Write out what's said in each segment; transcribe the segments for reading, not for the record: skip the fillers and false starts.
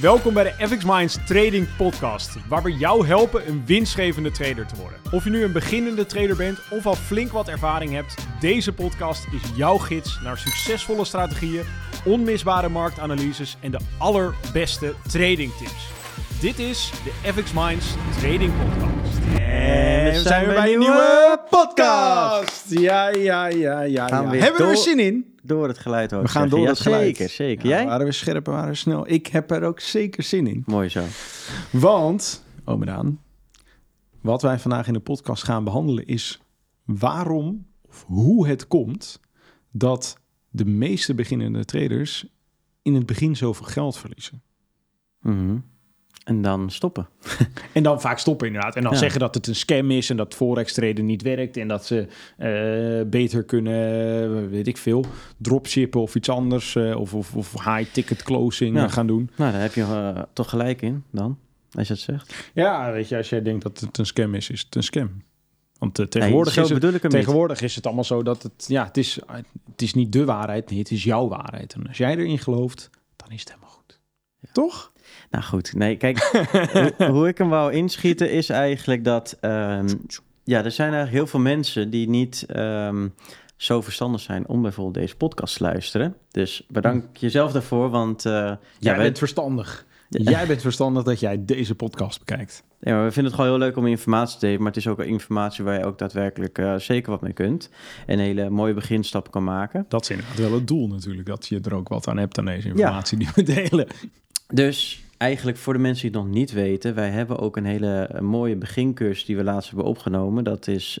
Welkom bij de FX Minds Trading Podcast, waar we jou helpen een winstgevende trader te worden. Of je nu een beginnende trader bent of al flink wat ervaring hebt, deze podcast is jouw gids naar succesvolle strategieën, onmisbare marktanalyses en de allerbeste trading tips. Dit is de FX Minds Trading Podcast. En we zijn weer bij een nieuwe podcast. Ja. Hebben we er zin in? Door het geluid hoor. We gaan door het geluid. Zeker. Ja, Jij? waren we scherp, waren we snel. Ik heb er ook zeker zin in. Mooi zo. Want, ome Daan, wat wij vandaag in de podcast gaan behandelen is waarom of hoe het komt dat de meeste beginnende traders in het begin zoveel geld verliezen. Mm-hmm. En dan stoppen. En dan vaak stoppen inderdaad. En dan Ja. zeggen dat het een scam is en dat forex traden niet werkt en dat ze beter kunnen, weet ik veel, dropshippen of iets anders of high ticket closing gaan doen. Nou, daar heb je toch gelijk in dan, als je het zegt. Ja, weet je, als jij denkt dat het een scam is het een scam. Want tegenwoordig, zo bedoel ik hem tegenwoordig is het allemaal zo dat het is niet de waarheid, nee, het is jouw waarheid. En als jij erin gelooft, dan is het helemaal goed. Ja. Toch? Nou goed, nee, kijk, hoe ik hem wou inschieten is eigenlijk dat... er zijn eigenlijk heel veel mensen die niet zo verstandig zijn om bijvoorbeeld deze podcast te luisteren. Dus bedank jezelf daarvoor, want... jij bent verstandig. Jij bent verstandig dat jij deze podcast bekijkt. Ja, maar we vinden het gewoon heel leuk om informatie te geven, maar het is ook informatie waar je ook daadwerkelijk zeker wat mee kunt. En hele mooie beginstappen kan maken. Dat is inderdaad wel het doel natuurlijk, dat je er ook wat aan hebt aan deze informatie die we delen. Dus eigenlijk voor de mensen die het nog niet weten, wij hebben ook een hele mooie begincursus die we laatst hebben opgenomen. Dat is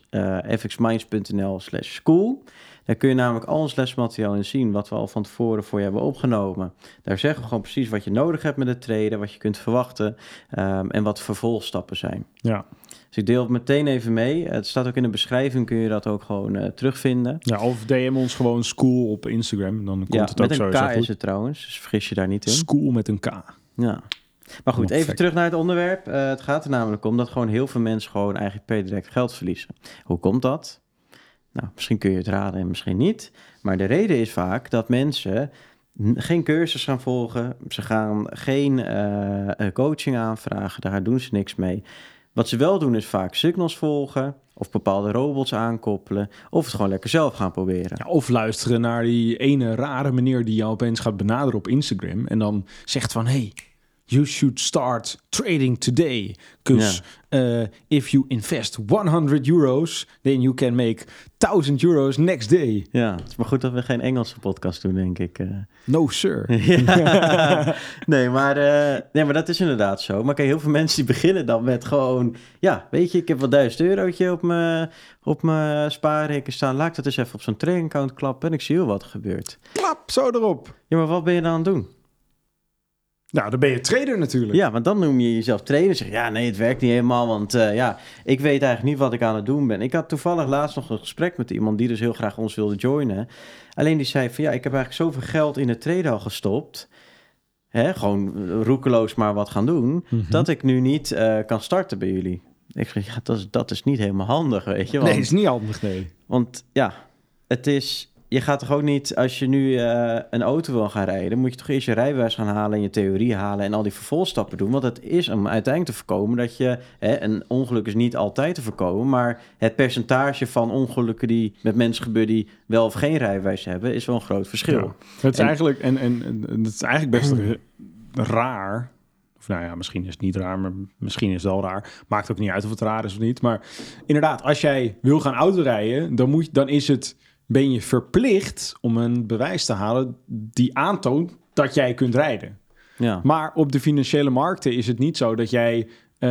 fxminds.nl/school. Daar kun je namelijk al ons lesmateriaal in zien, wat we al van tevoren voor je hebben opgenomen. Daar zeggen we gewoon precies wat je nodig hebt met het traden, wat je kunt verwachten en wat vervolgstappen zijn. Ja. Dus ik deel het meteen even mee. Het staat ook in de beschrijving, kun je dat ook gewoon terugvinden. Ja, of DM ons gewoon school op Instagram, dan komt het ook met sowieso een K goed. is het trouwens, dus vergis je daar niet in. School met een K. Ja. Maar goed, even Perfect. terug naar het onderwerp. Het gaat er namelijk om dat gewoon heel veel mensen gewoon eigenlijk per direct geld verliezen. Hoe komt dat? Nou, misschien kun je het raden en misschien niet. Maar de reden is vaak dat mensen geen cursus gaan volgen. Ze gaan geen coaching aanvragen. Daar doen ze niks mee. Wat ze wel doen is vaak signals volgen of bepaalde robots aankoppelen of het gewoon lekker zelf gaan proberen. Ja, of luisteren naar die ene rare meneer die jou opeens gaat benaderen op Instagram en dan zegt van, hey, you should start trading today. Because if you invest €100, then you can make €1,000 next day. Ja, het is maar goed dat we geen Engelse podcast doen, denk ik. No, sir. Ja. nee, maar dat is inderdaad zo. Maar kijk, heel veel mensen die beginnen dan met gewoon... Ja, weet je, ik heb wel €1.000 op mijn spaarrekening staan. Laat ik dat eens even op zo'n trading-account klappen en ik zie heel wat er gebeurt. Klap, zo erop. Ja, maar wat ben je dan aan het doen? Nou, dan ben je trader natuurlijk. Ja, want dan noem je jezelf trainer. Zeg, ja, nee, het werkt niet helemaal, want ik weet eigenlijk niet wat ik aan het doen ben. Ik had toevallig laatst nog een gesprek met iemand die dus heel graag ons wilde joinen. Alleen die zei van, ja, ik heb eigenlijk zoveel geld in het traden al gestopt. Gewoon roekeloos maar wat gaan doen, dat ik nu niet kan starten bij jullie. Ik zeg, ja, dat is niet helemaal handig, weet je. Want, Nee, is niet handig, nee. Want ja, het is... Je gaat toch ook niet, als je nu een auto wil gaan rijden, moet je toch eerst je rijbewijs gaan halen en je theorie halen en al die vervolgstappen doen. Want het is om uiteindelijk te voorkomen dat je, een ongeluk is niet altijd te voorkomen, maar het percentage van ongelukken die met mensen gebeuren die wel of geen rijbewijs hebben, is wel een groot verschil. Ja. Het is eigenlijk, en het is eigenlijk best raar. Of nou ja, misschien is het niet raar, maar misschien is het wel raar. Maakt ook niet uit of het raar is of niet. Maar inderdaad, als jij wil gaan autorijden, ben je verplicht om een bewijs te halen die aantoont dat jij kunt rijden. Ja. Maar op de financiële markten is het niet zo dat jij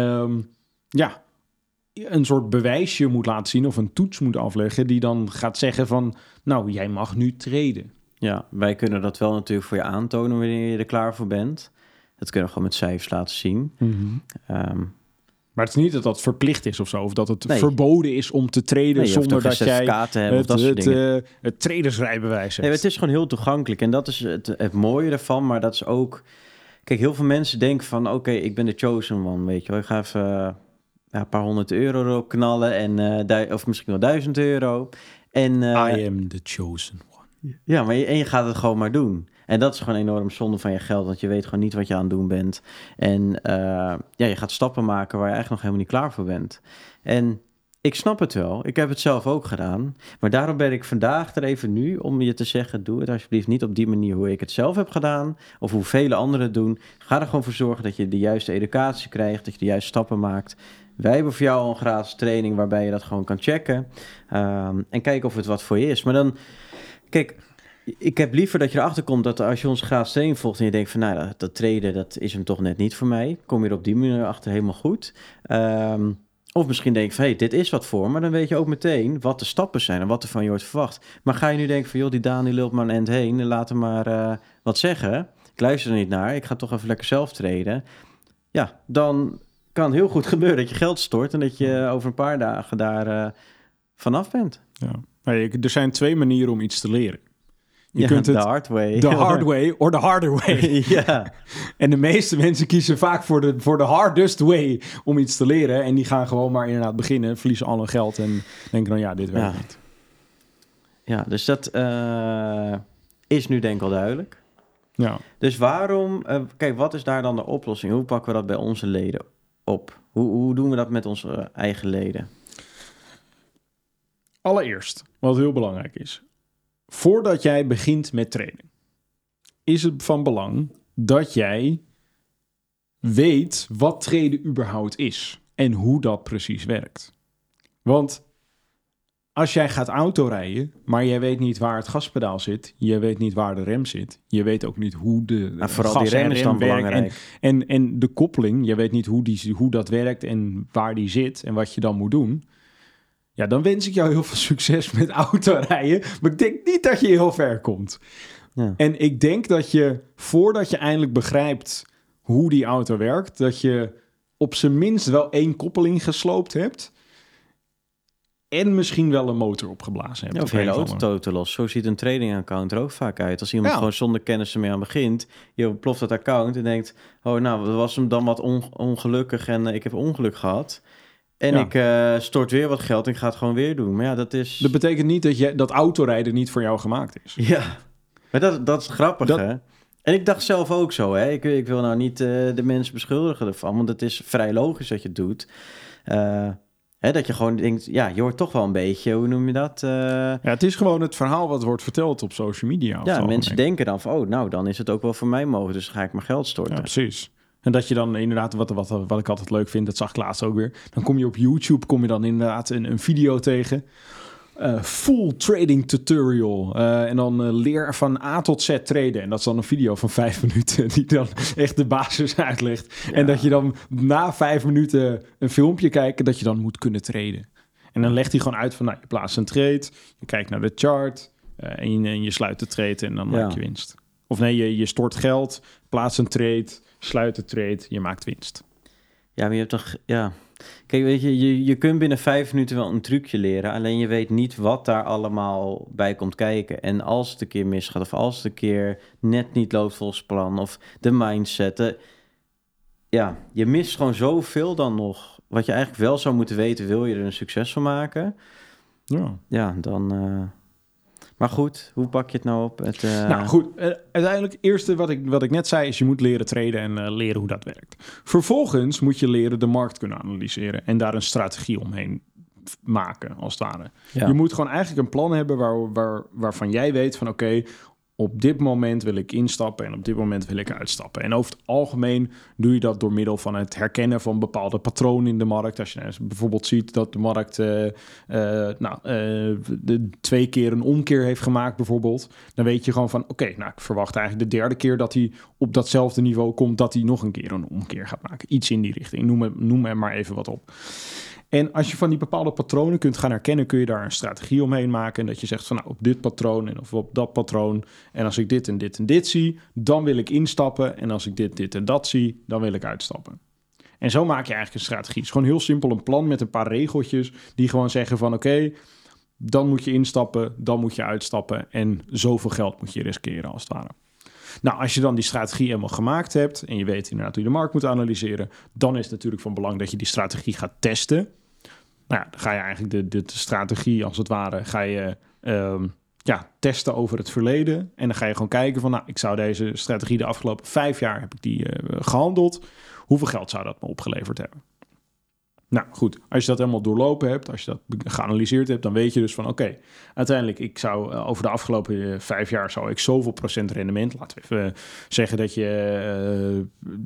een soort bewijsje moet laten zien of een toets moet afleggen die dan gaat zeggen van, nou, jij mag nu traden. Ja, wij kunnen dat wel natuurlijk voor je aantonen wanneer je er klaar voor bent. Dat kunnen we gewoon met cijfers laten zien. Mm-hmm. Maar het is niet dat dat verplicht is of zo, of dat het verboden is om te traden zonder dat jij het tradersrijbewijs hebt. Nee, het is gewoon heel toegankelijk en dat is het mooie ervan, maar dat is ook... Kijk, heel veel mensen denken van, oké, ik ben de chosen one, weet je wel. Ik ga even een paar €100 erop knallen en of misschien wel €1.000. En, I am the chosen one. Ja, maar je gaat het gewoon maar doen. En dat is gewoon enorm zonde van je geld, want je weet gewoon niet wat je aan het doen bent. En je gaat stappen maken waar je eigenlijk nog helemaal niet klaar voor bent. En ik snap het wel. Ik heb het zelf ook gedaan. Maar daarom ben ik vandaag er even nu om je te zeggen, doe het alsjeblieft niet op die manier hoe ik het zelf heb gedaan. Of hoe vele anderen het doen. Ga er gewoon voor zorgen dat je de juiste educatie krijgt. Dat je de juiste stappen maakt. Wij hebben voor jou al een gratis training waarbij je dat gewoon kan checken. En kijken of het wat voor je is. Maar dan, kijk, ik heb liever dat je erachter komt dat als je ons gratis training volgt en je denkt van nou, dat traden, dat is hem toch net niet voor mij. Kom je er op die manier achter helemaal goed. Of misschien denk je van, hey, dit is wat voor, maar dan weet je ook meteen wat de stappen zijn en wat er van je wordt verwacht. Maar ga je nu denken van, joh, die Daan die lult maar een end heen en laat hem maar wat zeggen. Ik luister er niet naar, ik ga toch even lekker zelf traden. Ja, dan kan het heel goed gebeuren dat je geld stort en dat je over een paar dagen daar vanaf bent. Ja. Er zijn 2 manieren om iets te leren. Je ja, kunt het the hard way. The hard way or the harder way. Ja. En de meeste mensen kiezen vaak voor de hardest way om iets te leren. En die gaan gewoon maar inderdaad beginnen, verliezen al hun geld en denken dan, ja, dit werkt niet. Ja, dus dat is nu denk ik al duidelijk. Ja. Dus waarom, kijk, wat is daar dan de oplossing? Hoe pakken we dat bij onze leden op? Hoe doen we dat met onze eigen leden? Allereerst, wat heel belangrijk is. Voordat jij begint met trainen, is het van belang dat jij weet wat traden überhaupt is en hoe dat precies werkt. Want als jij gaat autorijden, maar jij weet niet waar het gaspedaal zit, je weet niet waar de rem zit, je weet ook niet hoe de vooral gas die rem en is dan belangrijk. En de koppeling, je weet niet hoe dat werkt en waar die zit en wat je dan moet doen. Ja, dan wens ik jou heel veel succes met autorijden. Maar ik denk niet dat je heel ver komt. Ja. En ik denk dat je, voordat je eindelijk begrijpt hoe die auto werkt, dat je op zijn minst wel 1 koppeling gesloopt hebt. En misschien wel een motor opgeblazen hebt. Ja, of hele auto los. Zo ziet een trading account er ook vaak uit. Als iemand gewoon zonder kennis ermee aan begint, je ploft dat account en denkt, oh nou, was hem dan wat ongelukkig en ik heb ongeluk gehad. En ik stort weer wat geld en ik ga het gewoon weer doen. Maar ja, dat is... Dat betekent niet dat autorijden niet voor jou gemaakt is. Ja, maar dat is grappig, hè? En ik dacht zelf ook zo, hè? Ik wil nou niet de mensen beschuldigen ervan, want het is vrij logisch dat je het doet. Dat je gewoon denkt, ja, je hoort toch wel een beetje, hoe noem je dat? Ja, het is gewoon het verhaal wat wordt verteld op social media. Ja, mensen denken dan van, oh, nou, dan is het ook wel voor mij mogelijk, dus ga ik mijn geld storten. Ja, precies. En dat je dan inderdaad, wat ik altijd leuk vind, dat zag ik laatst ook weer. Dan kom je op YouTube, dan inderdaad een video tegen. Full trading tutorial. En dan leer van A tot Z traden. En dat is dan een video van 5 minuten die dan echt de basis uitlegt. Ja. En dat je dan na 5 minuten een filmpje kijkt, dat je dan moet kunnen traden. En dan legt hij gewoon uit van, nou, je plaatst een trade, je kijkt naar de chart en je sluit de trade en dan maak je winst. Of nee, je stort geld, plaatst een trade, sluit de trade, je maakt winst. Ja, maar je hebt toch... Ja. Kijk, weet je kunt binnen 5 minuten wel een trucje leren, alleen je weet niet wat daar allemaal bij komt kijken. En als het een keer misgaat, of als het een keer net niet loopt volgens plan, of de mindset. Je mist gewoon zoveel dan nog, wat je eigenlijk wel zou moeten weten, wil je er een succes van maken. Ja, dan... Maar goed, hoe pak je het nou op? Nou goed, uiteindelijk het eerste wat ik net zei is je moet leren traden en leren hoe dat werkt. Vervolgens moet je leren de markt kunnen analyseren en daar een strategie omheen maken, als het ware. Ja. Je moet gewoon eigenlijk een plan hebben waarvan jij weet van oké, op dit moment wil ik instappen en op dit moment wil ik uitstappen. En over het algemeen doe je dat door middel van het herkennen van bepaalde patronen in de markt. Als je bijvoorbeeld ziet dat de markt 2 keer een omkeer heeft gemaakt bijvoorbeeld, dan weet je gewoon van oké, ik verwacht eigenlijk de 3e keer dat hij op datzelfde niveau komt, dat hij nog een keer een omkeer gaat maken. Iets in die richting. Noem er maar even wat op. En als je van die bepaalde patronen kunt gaan herkennen, kun je daar een strategie omheen maken. En dat je zegt van op dit patroon en of op dat patroon. En als ik dit en dit en dit zie, dan wil ik instappen. En als ik dit en dat zie, dan wil ik uitstappen. En zo maak je eigenlijk een strategie. Het is gewoon heel simpel een plan met een paar regeltjes die gewoon zeggen van oké, dan moet je instappen, dan moet je uitstappen. En zoveel geld moet je riskeren als het ware. Nou, als je dan die strategie helemaal gemaakt hebt en je weet inderdaad hoe je de markt moet analyseren, dan is het natuurlijk van belang dat je die strategie gaat testen. Nou ja, dan ga je eigenlijk de strategie als het ware testen over het verleden. En dan ga je gewoon kijken van, ik zou deze strategie de afgelopen 5 jaar heb ik die gehandeld. Hoeveel geld zou dat me opgeleverd hebben? Nou goed, als je dat helemaal doorlopen hebt, als je dat geanalyseerd hebt, dan weet je dus van oké, uiteindelijk ik zou over de afgelopen 5 jaar zou ik zoveel procent rendement, laten we even zeggen dat je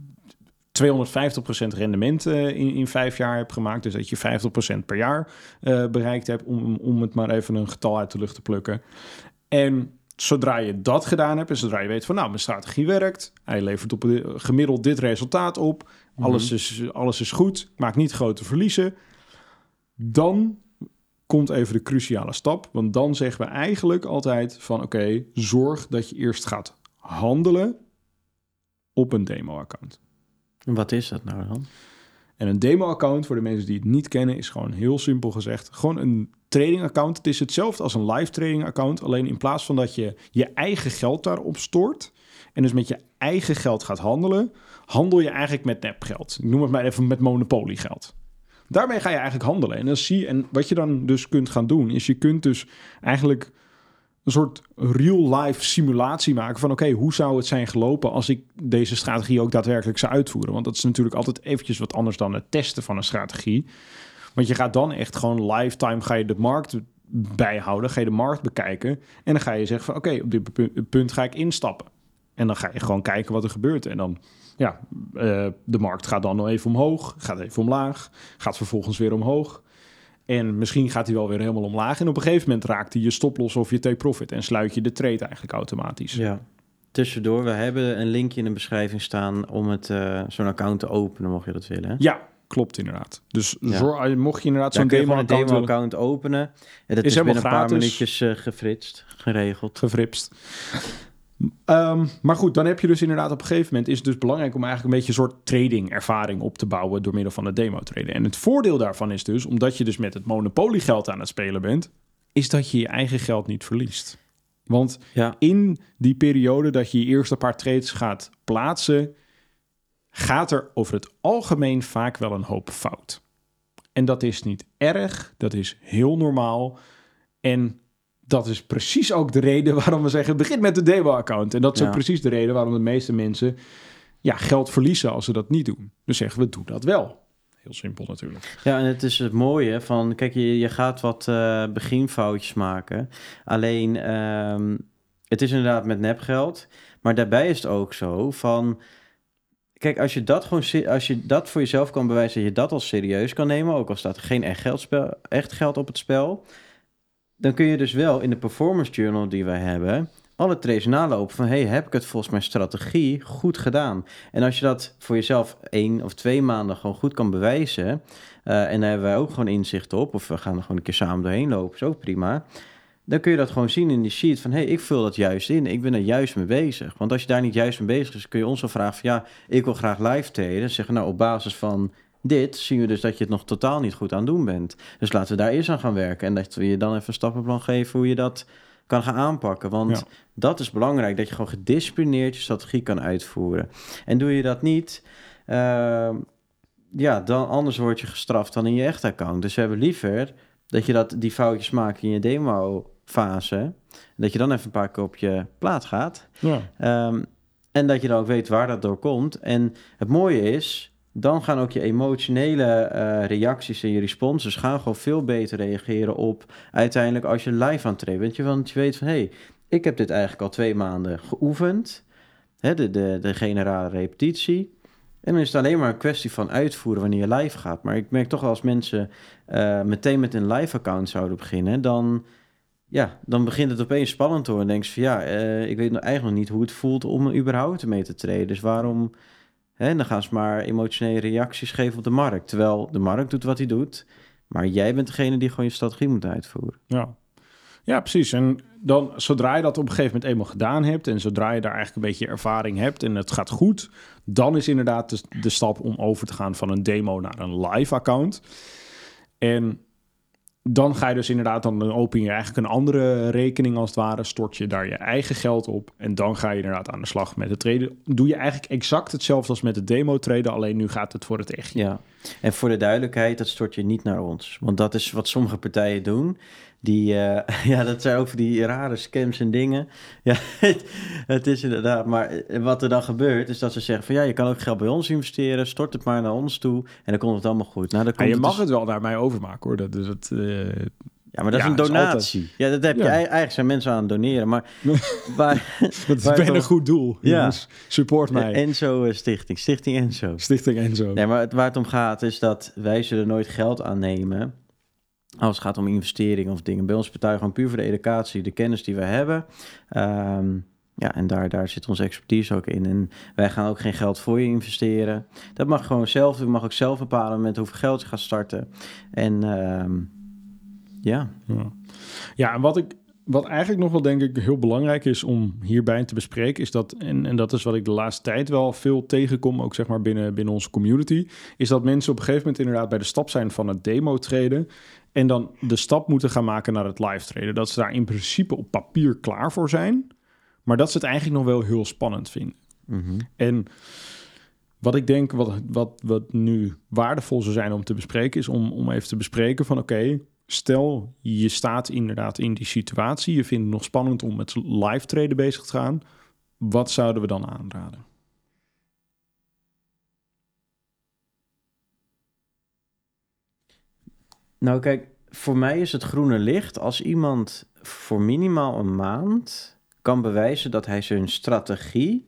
250% rendement in 5 jaar hebt gemaakt. Dus dat je 50% per jaar bereikt hebt, om het maar even een getal uit de lucht te plukken. En zodra je dat gedaan hebt en zodra je weet van mijn strategie werkt, hij levert op gemiddeld dit resultaat op, alles is goed, ik maak niet grote verliezen, dan komt even de cruciale stap. Want dan zeggen we eigenlijk altijd van oké, zorg dat je eerst gaat handelen op een demo-account. Wat is dat nou dan? En een demo-account, voor de mensen die het niet kennen, is gewoon heel simpel gezegd gewoon een trading-account. Het is hetzelfde als een live trading-account, alleen in plaats van dat je je eigen geld daarop stort en dus met je eigen geld gaat handelen, handel je eigenlijk met nepgeld. Ik noem het maar even met monopoliegeld. Daarmee ga je eigenlijk handelen. En wat je dan dus kunt gaan doen, is je kunt dus eigenlijk een soort real-life simulatie maken van oké, hoe zou het zijn gelopen als ik deze strategie ook daadwerkelijk zou uitvoeren? Want dat is natuurlijk altijd eventjes wat anders dan het testen van een strategie. Want je gaat dan echt gewoon lifetime, ga je de markt bijhouden, ga je de markt bekijken en dan ga je zeggen van oké, op dit punt ga ik instappen. En dan ga je gewoon kijken wat er gebeurt. En dan, de markt gaat dan nog even omhoog, gaat even omlaag, gaat vervolgens weer omhoog. En misschien gaat hij wel weer helemaal omlaag. En op een gegeven moment raakt hij je stoploss of je take-profit en sluit je de trade eigenlijk automatisch. Ja, tussendoor, we hebben een linkje in de beschrijving staan om het zo'n account te openen, mocht je dat willen. Hè? Ja, klopt inderdaad. Dus mocht je inderdaad zo'n demo-account openen. En dat is binnen een paar minuutjes gefripst. Maar goed, dan heb je dus inderdaad op een gegeven moment is het dus belangrijk om eigenlijk een beetje een soort trading ervaring op te bouwen door middel van het demo traden. En het voordeel daarvan is dus, omdat je dus met het monopoliegeld aan het spelen bent, is dat je je eigen geld niet verliest. Want in die periode dat je je eerste paar trades gaat plaatsen, gaat er over het algemeen vaak wel een hoop fout. En dat is niet erg, dat is heel normaal. En dat is precies ook de reden waarom we zeggen, begin met de demo-account. En dat is ook precies de reden waarom de meeste mensen geld verliezen als ze dat niet doen. Dus zeggen we, doe dat wel. Heel simpel natuurlijk. Ja, en het is het mooie van, kijk, je gaat wat beginfoutjes maken. Alleen, het is inderdaad met nepgeld. Maar daarbij is het ook zo van, kijk, als je dat voor jezelf kan bewijzen, dat je dat als serieus kan nemen, ook al staat er geen echt geld op het spel, dan kun je dus wel in de performance journal die wij hebben alle trades nalopen van, heb ik het volgens mijn strategie goed gedaan? En als je dat voor jezelf 1 of 2 maanden gewoon goed kan bewijzen, en daar hebben wij ook gewoon inzicht op, of we gaan er gewoon een keer samen doorheen lopen, is ook prima, dan kun je dat gewoon zien in die sheet van, ik vul dat juist in, ik ben er juist mee bezig. Want als je daar niet juist mee bezig is, kun je ons wel vragen van, ik wil graag live traden. Zeggen, op basis van dit zien we dus dat je het nog totaal niet goed aan het doen bent. Dus laten we daar eerst aan gaan werken. En dat we je dan even een stappenplan geven hoe je dat kan gaan aanpakken. Want dat is belangrijk, dat je gewoon gedisciplineerd je strategie kan uitvoeren. En doe je dat niet, dan anders word je gestraft dan in je echte account. Dus we hebben liever dat je die foutjes maakt in je demo-fase. En dat je dan even een paar keer op je plaat gaat. Ja. En dat je dan ook weet waar dat door komt. En het mooie is, dan gaan ook je emotionele reacties en je responses gaan gewoon veel beter reageren op uiteindelijk als je live aan het traden bent. Want je weet van, ik heb dit eigenlijk al 2 maanden geoefend. De generale repetitie. En dan is het alleen maar een kwestie van uitvoeren wanneer je live gaat. Maar ik merk toch wel als mensen meteen met een live account zouden beginnen, dan begint het opeens spannend te worden. En denk je van, ik weet eigenlijk nog niet hoe het voelt om überhaupt mee te traden. Dus waarom? Dan gaan ze maar emotionele reacties geven op de markt. Terwijl de markt doet wat hij doet. Maar jij bent degene die gewoon je strategie moet uitvoeren. Ja, precies. En dan, zodra je dat op een gegeven moment eenmaal gedaan hebt, en zodra je daar eigenlijk een beetje ervaring hebt en het gaat goed, dan is inderdaad de stap om over te gaan van een demo naar een live account. En dan ga je dus inderdaad, dan open je eigenlijk een andere rekening als het ware, stort je daar je eigen geld op en dan ga je inderdaad aan de slag met het traden. Doe je eigenlijk exact hetzelfde als met het demo traden, alleen nu gaat het voor het echt. Ja, en voor de duidelijkheid, dat stort je niet naar ons. Want dat is wat sommige partijen doen. Ja, dat zijn ook die rare scams en dingen. Ja, het is inderdaad. Maar wat er dan gebeurt, is dat ze zeggen van... ja, je kan ook geld bij ons investeren. Stort het maar naar ons toe. En dan komt het allemaal goed. Nou, dan komt je mag het wel naar mij overmaken, hoor. Dat is het... Ja, maar dat is een donatie. Ja, dat heb je. Eigenlijk zijn mensen aan het doneren. Maar dat is een goed doel. Ja. Jongens, support mij. Enzo Stichting. Stichting Enzo. Stichting Enzo. Nee, maar waar het om gaat is dat wij zullen nooit geld aannemen... als het gaat om investeringen of dingen. Bij ons partij gewoon puur voor de educatie, de kennis die we hebben. En daar zit onze expertise ook in. En wij gaan ook geen geld voor je investeren. Dat mag gewoon zelf. Je mag ook zelf bepalen met hoeveel geld je gaat starten. En Ja, en wat eigenlijk nog wel denk ik heel belangrijk is om hierbij te bespreken... is dat, en dat is wat ik de laatste tijd wel veel tegenkom... ook zeg maar binnen onze community... is dat mensen op een gegeven moment inderdaad bij de stap zijn van het demo-traden... en dan de stap moeten gaan maken naar het live traden. Dat ze daar in principe op papier klaar voor zijn... maar dat ze het eigenlijk nog wel heel spannend vinden. Mm-hmm. En wat ik denk, wat nu waardevol zou zijn om te bespreken... is om even te bespreken van oké, stel je staat inderdaad in die situatie... je vindt het nog spannend om met live traden bezig te gaan... wat zouden we dan aanraden? Nou kijk, voor mij is het groene licht als iemand voor minimaal een maand kan bewijzen dat hij zijn strategie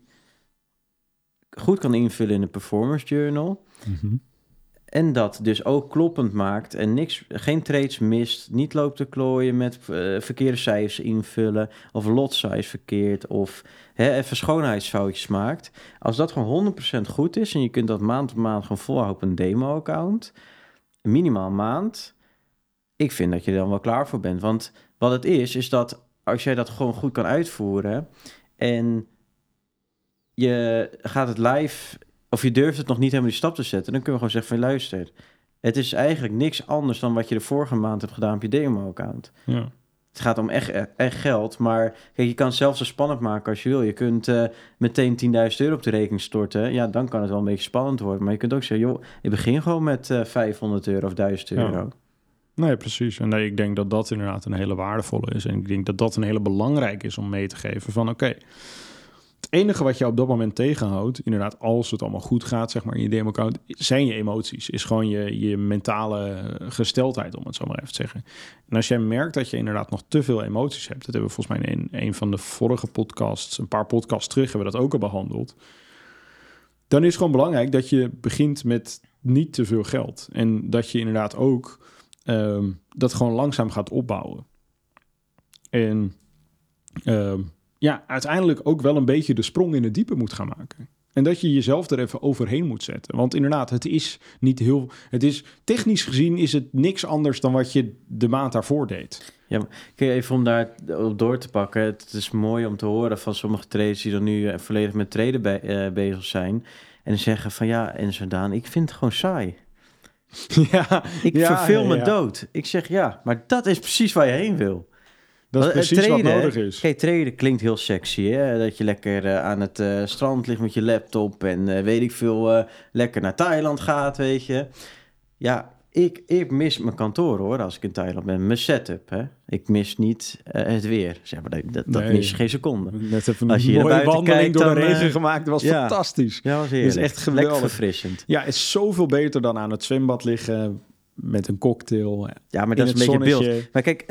goed kan invullen in een performance journal. Mm-hmm. En dat dus ook kloppend maakt en geen trades mist, niet loopt te klooien met verkeerde cijfers invullen of lot size verkeerd of even schoonheidsfoutjes maakt. Als dat gewoon 100% goed is en je kunt dat maand op maand gewoon volhouden op een demo-account, minimaal maand, ik vind dat je er dan wel klaar voor bent. Want wat het is dat als jij dat gewoon goed kan uitvoeren en je gaat het live, of je durft het nog niet helemaal die stap te zetten, dan kunnen we gewoon zeggen van luister, het is eigenlijk niks anders dan wat je de vorige maand hebt gedaan op je demo-account. Ja. Het gaat om echt geld, maar kijk, je kan het zelf zo spannend maken als je wil. Je kunt meteen €10.000 op de rekening storten. Ja, dan kan het wel een beetje spannend worden. Maar je kunt ook zeggen, joh, ik begin gewoon met €500 of €1.000. Ja. Nee, precies. En ik denk dat dat inderdaad een hele waardevolle is. En ik denk dat dat een hele belangrijk is om mee te geven van oké, het enige wat je op dat moment tegenhoudt, inderdaad als het allemaal goed gaat, zeg maar in je demo-account, zijn je emoties. Is gewoon je mentale gesteldheid, om het zo maar even te zeggen. En als jij merkt dat je inderdaad nog te veel emoties hebt, dat hebben we volgens mij in een van de vorige podcasts, een paar podcasts terug, hebben we dat ook al behandeld. Dan is het gewoon belangrijk dat je begint met niet te veel geld. En dat je inderdaad ook dat gewoon langzaam gaat opbouwen. En uiteindelijk ook wel een beetje de sprong in het diepe moet gaan maken. En dat je jezelf er even overheen moet zetten. Want inderdaad, het is technisch gezien is het niks anders dan wat je de maand daarvoor deed. Ja, kijk, even om daar op door te pakken. Het is mooi om te horen van sommige traders die dan nu volledig met traden bezig zijn. En zeggen van ja, en Daan, ik vind het gewoon saai. Ik verveel me dood. Ik zeg ja, maar dat is precies waar je heen wil. Dat is precies traden, wat nodig is. Kijk, traden klinkt heel sexy, hè? Dat je lekker aan het strand ligt met je laptop en weet ik veel, lekker naar Thailand gaat, weet je. Ja, ik mis mijn kantoor, hoor, als ik in Thailand ben. Mijn setup, hè. Ik mis niet het weer. Zeg maar, dat mis je geen seconde. Net even een mooie wandeling kijkt, door de regen gemaakt. Dat was fantastisch. Ja, was heerlijk. Dat is echt geweldig. Lekker verfrissend. Ja, het is zoveel beter dan aan het zwembad liggen met een cocktail. Ja, maar dat is een beetje beeld. Maar kijk,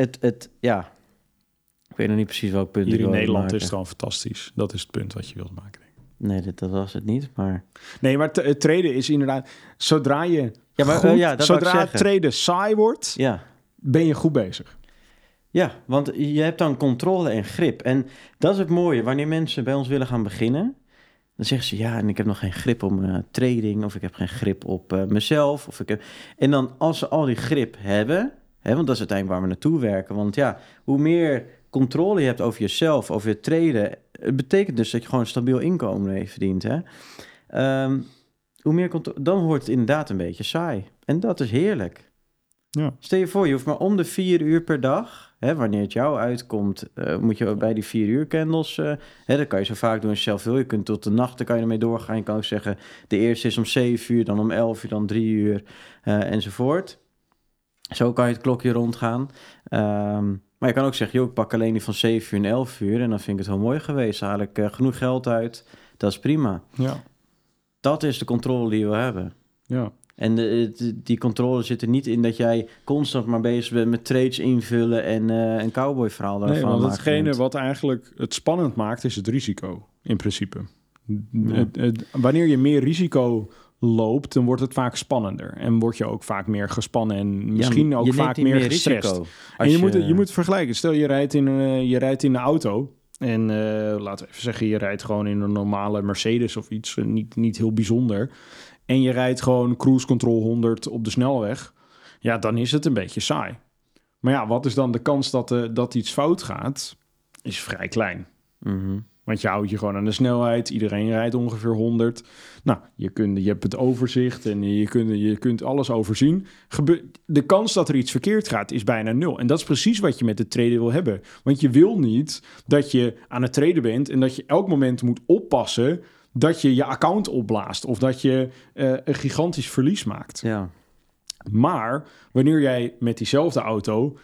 ik weet nog niet precies welk punt hier in Nederland is het gewoon fantastisch. Dat is het punt wat je wilt maken, denk ik. Nee, dat was het niet, maar... Nee, maar het traden is inderdaad... Zodra je traden saai wordt, ben je goed bezig. Ja, want je hebt dan controle en grip. En dat is het mooie. Wanneer mensen bij ons willen gaan beginnen, dan zeggen ze, ja, en ik heb nog geen grip op mijn trading, of ik heb geen grip op mezelf. En dan als ze al die grip hebben, want dat is uiteindelijk waar we naartoe werken. Want ja, hoe meer controle je hebt over jezelf, over je traden, het betekent dus dat je gewoon een stabiel inkomen mee verdient. Hè? Hoe meer controle, dan wordt het inderdaad een beetje saai. En dat is heerlijk. Ja. Stel je voor, je hoeft maar om de 4 uur per dag, wanneer het jou uitkomt, moet je bij die 4 uur candles, dat kan je zo vaak doen als je zelf wil. Je kunt tot de nacht, kan je ermee doorgaan. Je kan ook zeggen, de eerste is om 7 uur, dan om 11 uur, dan 3 uur, enzovoort. Zo kan je het klokje rondgaan. Maar je kan ook zeggen, joh, ik pak alleen die van 7 uur en 11 uur... en dan vind ik het wel mooi geweest. Haal ik genoeg geld uit. Dat is prima. Ja. Dat is de controle die we hebben. Ja. En die controle zit er niet in dat jij constant maar bezig bent met trades invullen en een cowboy-verhaal daarvan Nee, want maken hetgene bent. wat eigenlijk het spannend maakt, is het risico, in principe. Wanneer je meer risico loopt, dan wordt het vaak spannender. En word je ook vaak meer gespannen en misschien ook vaak meer gestrest. En je moet vergelijken. Stel, je rijdt in een auto... En laten we even zeggen, je rijdt gewoon in een normale Mercedes of iets. Niet heel bijzonder. En je rijdt gewoon cruise control 100 op de snelweg. Ja, dan is het een beetje saai. Maar ja, wat is dan de kans dat iets fout gaat? Is vrij klein. Mm-hmm. Want je houdt je gewoon aan de snelheid. Iedereen rijdt ongeveer 100. Nou, je hebt het overzicht en je kunt alles overzien. De kans dat er iets verkeerd gaat is bijna 0. En dat is precies wat je met het traden wil hebben. Want je wil niet dat je aan het traden bent... en dat je elk moment moet oppassen dat je account opblaast... of dat je een gigantisch verlies maakt. Ja. Maar wanneer jij met diezelfde auto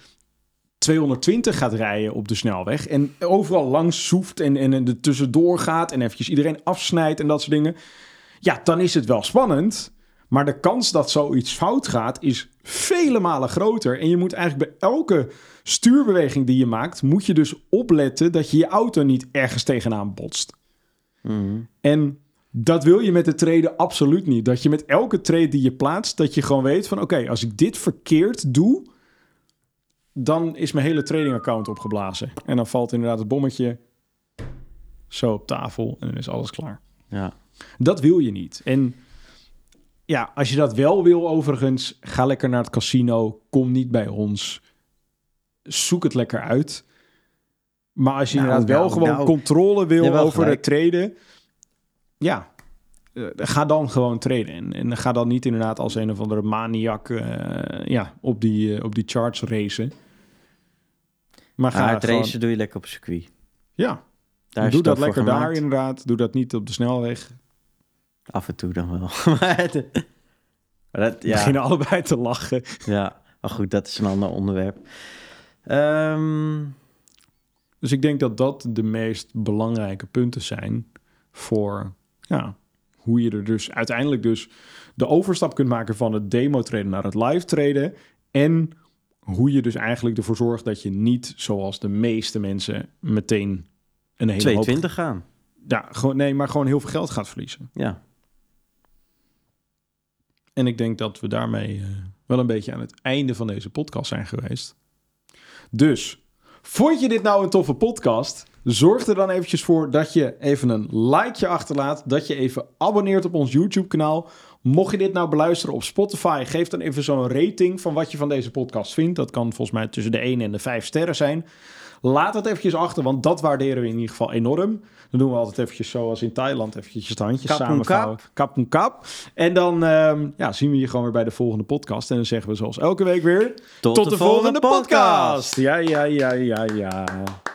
220 gaat rijden op de snelweg... en overal langs zoeft en er tussendoor gaat... en eventjes iedereen afsnijdt en dat soort dingen... ja, dan is het wel spannend... maar de kans dat zoiets fout gaat is vele malen groter. En je moet eigenlijk bij elke stuurbeweging die je maakt... moet je dus opletten dat je je auto niet ergens tegenaan botst. Mm-hmm. En dat wil je met de traden absoluut niet. Dat je met elke trade die je plaatst... dat je gewoon weet van oké, als ik dit verkeerd doe... dan is mijn hele trading account opgeblazen. En dan valt inderdaad het bommetje zo op tafel en dan is alles klaar. Ja. Dat wil je niet. En ja, als je dat wel wil overigens, ga lekker naar het casino. Kom niet bij ons. Zoek het lekker uit. Maar als je inderdaad wel gewoon controle wil over het traden... ja, ga dan gewoon traden. En ga dan niet inderdaad als een of andere maniak op die charts racen. Maar ga het racen doe je lekker op circuit. Ja, doe dat lekker daar inderdaad. Doe dat niet op de snelweg. Af en toe dan wel. We beginnen allebei te lachen. Ja, maar goed, dat is een ander onderwerp. Dus ik denk dat de meest belangrijke punten zijn... voor hoe je er dus uiteindelijk dus de overstap kunt maken... van het demo-traden naar het live-traden... en hoe je dus eigenlijk ervoor zorgt dat je niet... zoals de meeste mensen meteen een hele 220 gaan. Ja, maar gewoon heel veel geld gaat verliezen. Ja. En ik denk dat we daarmee wel een beetje aan het einde van deze podcast zijn geweest. Dus, vond je dit nou een toffe podcast? Zorg er dan eventjes voor dat je even een likeje achterlaat. Dat je even abonneert op ons YouTube-kanaal. Mocht je dit nou beluisteren op Spotify, geef dan even zo'n rating van wat je van deze podcast vindt. Dat kan volgens mij tussen de 1 en de 5 sterren zijn. Laat dat eventjes achter, want dat waarderen we in ieder geval enorm. Dan doen we altijd eventjes zoals in Thailand, eventjes de handjes samenvouwen. Kap en kap. En dan zien we je gewoon weer bij de volgende podcast. En dan zeggen we zoals elke week weer... Tot de volgende podcast! Ja.